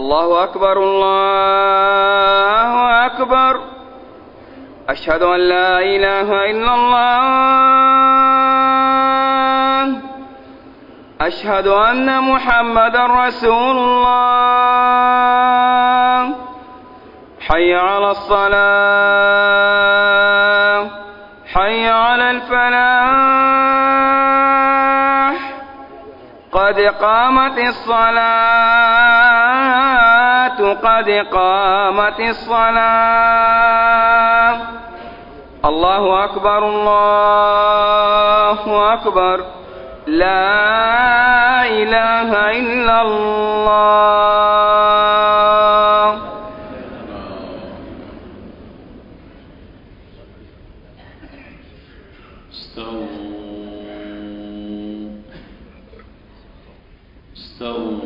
الله أكبر الله أكبر. أشهد أن لا إله إلا الله. أشهد أن محمدا رسول الله. حي على الصلاة، حي على الفلاح، قد قامت الصلاة، قد قامت الصلاة. الله أكبر الله أكبر. لا إله إلا الله. استووا.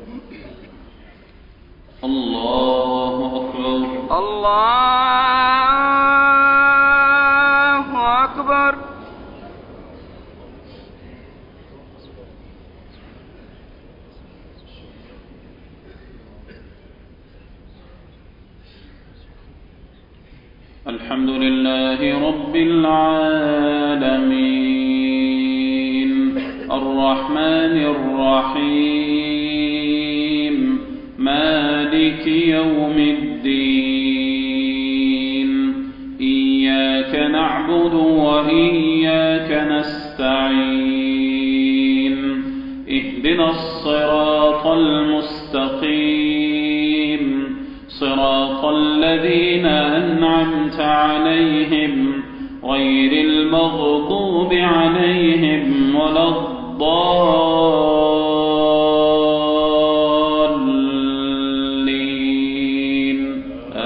الله أكبر الله أكبر. الحمد لله رب العالمين الرحمن الرحيم مالك يوم الدين. إياك نعبد وإياك نستعين. اهدنا الصراط المستقيم صراط الذين أنعمت عليهم غير المغضوب عليهم ولا الضالين.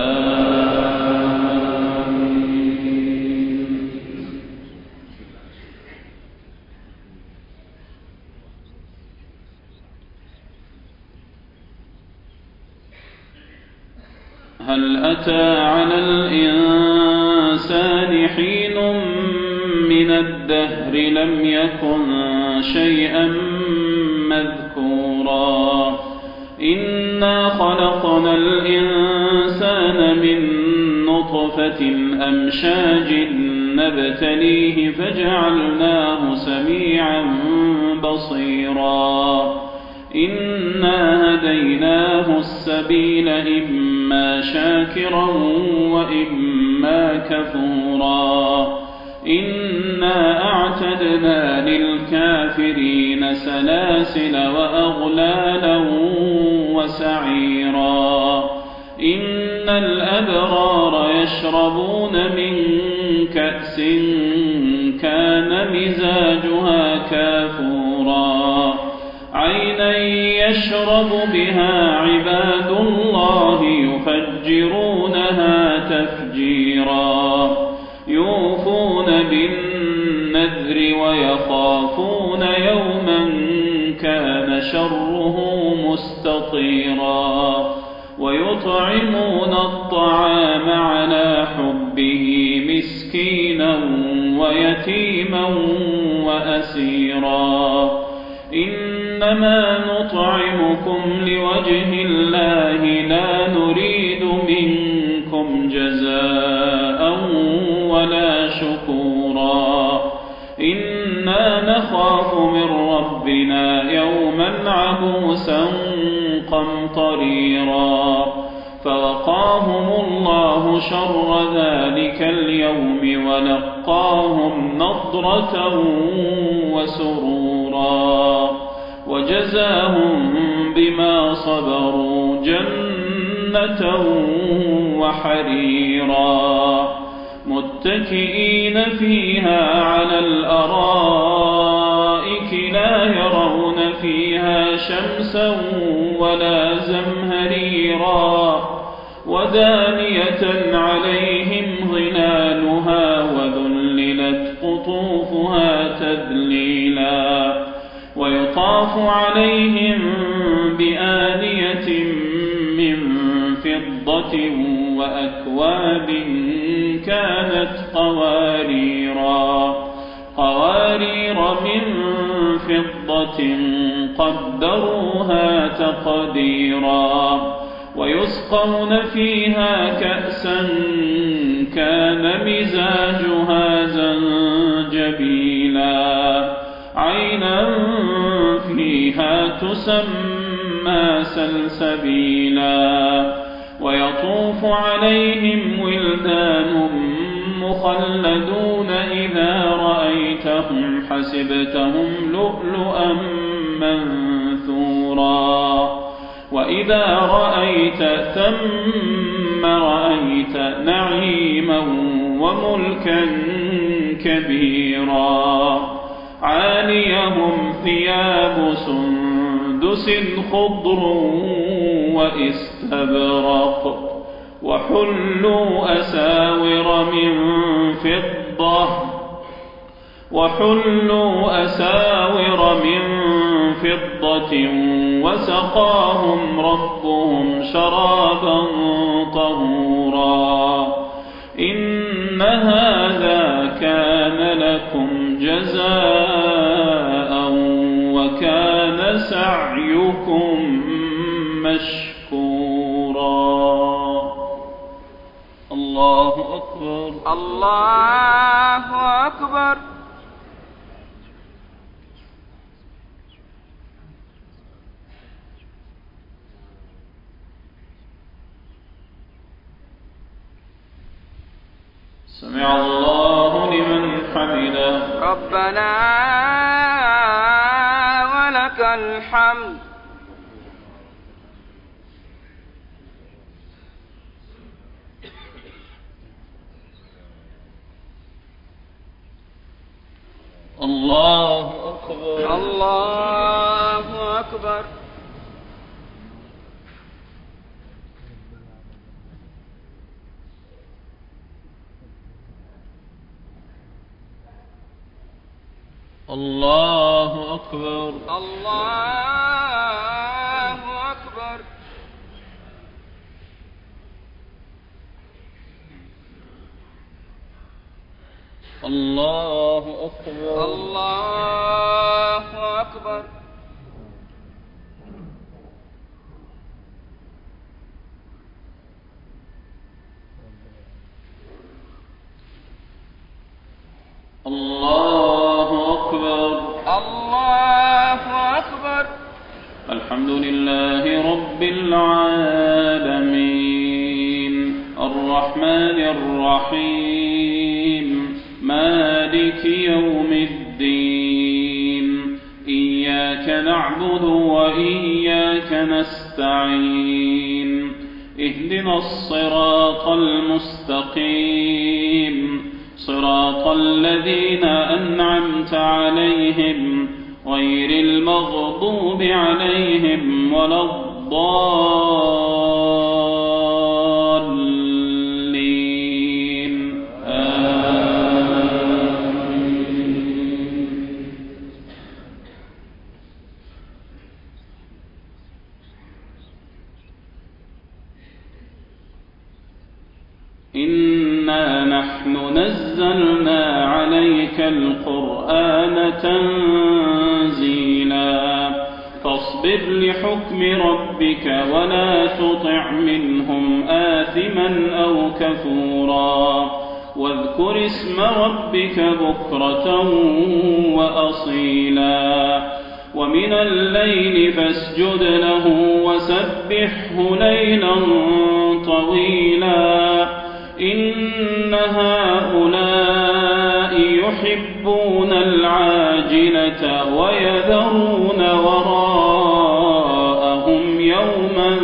آمين. هل أتى على الإنسان حين من الدهر لم يكن شيئا مذكورا. إنا خلقنا الإنسان من نطفة أمشاج نبتليه فجعلناه سميعا بصيرا. إنا هديناه السبيل إما شاكرا وإما كفورا. إنا أعتدنا للكافرين سلاسل وأغلالا وسعيرا. إن الأبرار يشربون من كأس كان مزاجها كافورا. عينا يشرب بها عباد الله يفجرونها تفجيرا. يوفون بالنذر ويخافون يوما كان شره مستطيرا. ويطعمون الطعام على حبه مسكينا ويتيما وأسيرا. إنما نطعمكم لوجه الله لا نريد منكم جزاء ولا شكورا. إنا نخاف من ربنا يوما عبوسا قمطريرا. فوقاهم الله شر ذلك اليوم ولقاهم نضرة وسرورا. وجزاهم بما صبروا جنة وحريرا. متكئين فيها على الأرائك لا يرون فيها شمسا ولا زمهريرا. ودانية عليهم ظلالها وذللت قطوفها تذليلا. ويطاف عليهم بآنية من فضة وأكواب كانت قوارير من فضة قدروها تقديرا. ويسقون فيها كأسا كان مزاجها زنجبيلا عينا فيها تسمى سلسبيلا ويطوف عليهم ولدان مخلدون إذا رأيتهم حسبتهم لؤلؤا منثورا وإذا رأيت ثم رأيت نعيما وملكا كبيرا عاليهم ثياب سندس خضر واستبرق وحلوا أساور من فضة وسقاهم ربهم شرابا طهورا إن هذا كان لكم جزاء وكان سعيكم مشكورا. الله أكبر. الله أكبر. سمع الله لمن حمده. ربنا ولك الحمد. الله أكبر. الله أكبر. الله أكبر. الله أكبر. الله أكبر. الله أكبر. الله أكبر. الله أكبر. الحمد لله رب العالمين الرحمن الرحيم مالك يوم الدين إياك نعبد وإياك نستعين اهدنا الصراط المستقيم صراط الذين أنعمت عليهم غير المغضوب عليهم ولا الضالين آمين. إنا نحن نزلنا عليك القرآن تنزيلا فاصبر لحكم ربك ولا تطع منهم آثما أو كفورا واذكر اسم ربك بكرة وأصيلا ومن الليل فاسجد له وسبحه ليلا طويلا إن هؤلاء يحبون العاجلة ويذرون وراءهم يوما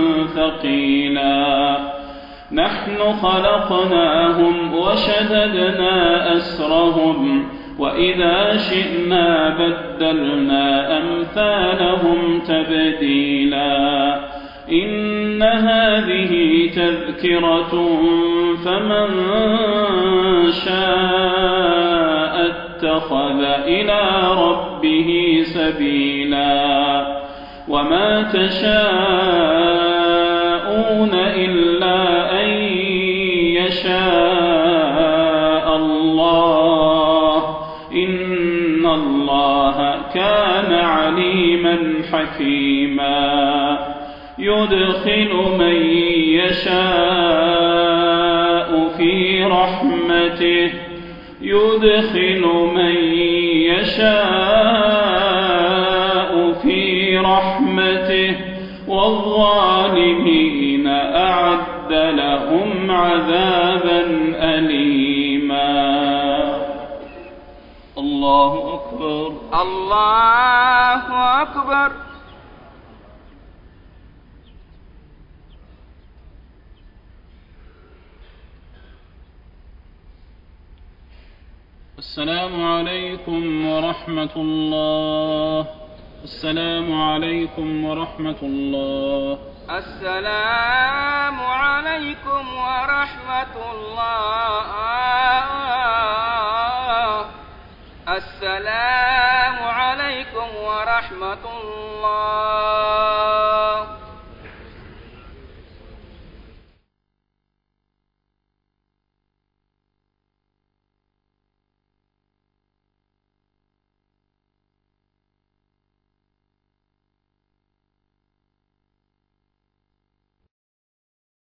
ثقيلا نحن خلقناهم وشددنا أسرهم وإذا شئنا بدلنا أمثالهم تبديلا إن هذه تذكرة فمن شاء اتخذ إلى ربه سبيلا وما تشاءون إلا أن يشاء الله إن الله كان عليما حكيما يدخل من يشاء في رحمته يدخل من يشاء في رحمته والظالمين أعد لهم عذابا أليما. الله أكبر. الله أكبر. السلام عليكم ورحمة الله. السلام عليكم ورحمة الله. السلام عليكم ورحمة الله. السلام عليكم ورحمة الله.